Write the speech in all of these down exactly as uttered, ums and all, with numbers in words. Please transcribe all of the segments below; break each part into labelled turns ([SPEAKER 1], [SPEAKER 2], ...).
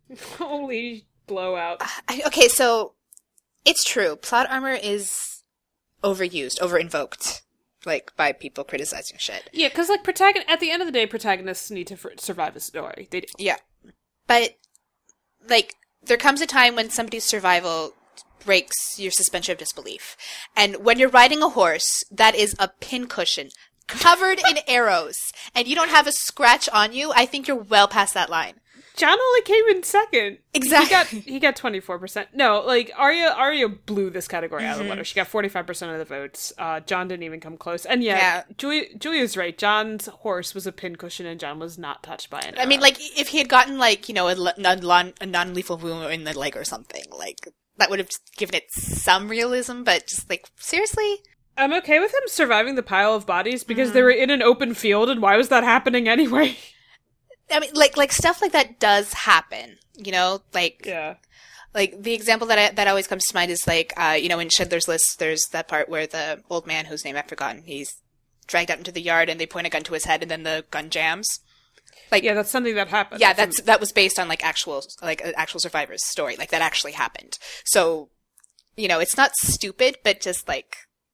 [SPEAKER 1] Holy blowout.
[SPEAKER 2] I, okay, so it's true. Plot armor is overused, over-invoked, like, by people criticizing shit.
[SPEAKER 1] Yeah, because, like, protagon- at the end of the day, protagonists need to f- survive a story. They do.
[SPEAKER 2] Yeah. But, like, there comes a time when somebody's survival breaks your suspension of disbelief. And when you're riding a horse, that is a pincushion covered in arrows, and you don't have a scratch on you, I think you're well past that line.
[SPEAKER 1] John only came in second.
[SPEAKER 2] Exactly.
[SPEAKER 1] He got, he got twenty-four percent. No, like, Arya Arya blew this category out of the
[SPEAKER 2] Mm-hmm.
[SPEAKER 1] water. She got forty-five percent of the votes. Uh, John didn't even come close. And yet,
[SPEAKER 2] Yeah.
[SPEAKER 1] Julia, Julia's right. John's horse was a pincushion, and John was not touched by an arrow.
[SPEAKER 2] I mean, like, if he had gotten, like, you know, a, le- non- a non-lethal wound in the leg or something, like, that would have given it some realism, but just, like, seriously?
[SPEAKER 1] I'm okay with him surviving the pile of bodies because mm. they were in an open field, and why was that happening anyway?
[SPEAKER 2] I mean, like, like stuff like that does happen, you know, like,
[SPEAKER 1] yeah,
[SPEAKER 2] like the example that I, that always comes to mind is like, uh, you know, in Schindler's List, there's that part where the old man whose name I've forgotten, he's dragged out into the yard and they point a gun to his head and then the gun jams. Like,
[SPEAKER 1] yeah, that's something that happened.
[SPEAKER 2] Yeah, that's, that was based on like actual, like an actual survivor's story. Like that actually happened. So, you know, it's not stupid, but just like,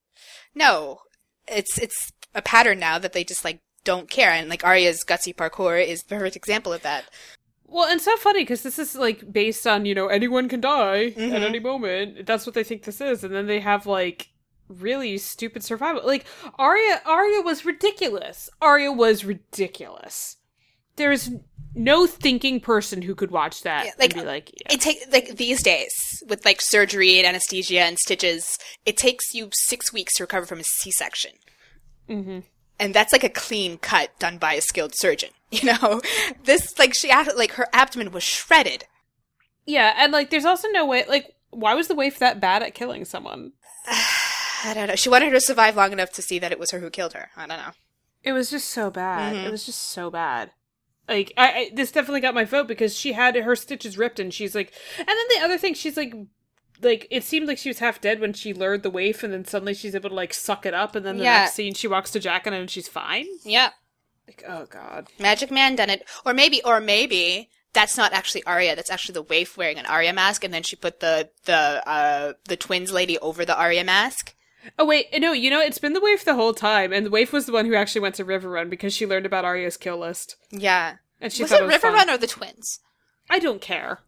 [SPEAKER 2] no, it's, it's a pattern now that they just like, don't care. And like Arya's gutsy parkour is the perfect example of that.
[SPEAKER 1] Well, and it's so funny because this is like based on, you know, anyone can die
[SPEAKER 2] mm-hmm.
[SPEAKER 1] at any moment. That's what they think this is. And then they have like really stupid survival. Like Arya, Arya was ridiculous. Arya was ridiculous. There's no thinking person who could watch that yeah, like, and be like, yeah.
[SPEAKER 2] It takes like these days with like surgery and anesthesia and stitches, it takes you six weeks to recover from a C-section.
[SPEAKER 1] Mm-hmm.
[SPEAKER 2] And that's like a clean cut done by a skilled surgeon, you know? This, like, she, like, her abdomen was shredded.
[SPEAKER 1] Yeah, and, like, there's also no way, like, why was the waif that bad at killing someone?
[SPEAKER 2] I don't know. She wanted her to survive long enough to see that it was her who killed her. I don't know.
[SPEAKER 1] It was just so bad.
[SPEAKER 2] Mm-hmm.
[SPEAKER 1] It was just so bad. Like, I, I this definitely got my vote because she had her stitches ripped and she's like, and then the other thing, she's like, like, it seemed like she was half dead when she lured the waif, and then suddenly she's able to, like, suck it up, and then the
[SPEAKER 2] yeah.
[SPEAKER 1] next scene she walks to Jaqen and she's fine?
[SPEAKER 2] Yeah.
[SPEAKER 1] Like, oh, God.
[SPEAKER 2] Magic Man done it. Or maybe, or maybe, that's not actually Arya, that's actually the waif wearing an Arya mask, and then she put the, the, uh, the twins lady over the Arya mask.
[SPEAKER 1] Oh, wait, no, you know, it's been the waif the whole time, and the waif was the one who actually went to Riverrun because she learned about Arya's kill list.
[SPEAKER 2] Yeah.
[SPEAKER 1] And she
[SPEAKER 2] was
[SPEAKER 1] thought
[SPEAKER 2] it,
[SPEAKER 1] it was
[SPEAKER 2] Riverrun
[SPEAKER 1] fun.
[SPEAKER 2] or the twins?
[SPEAKER 1] I don't care.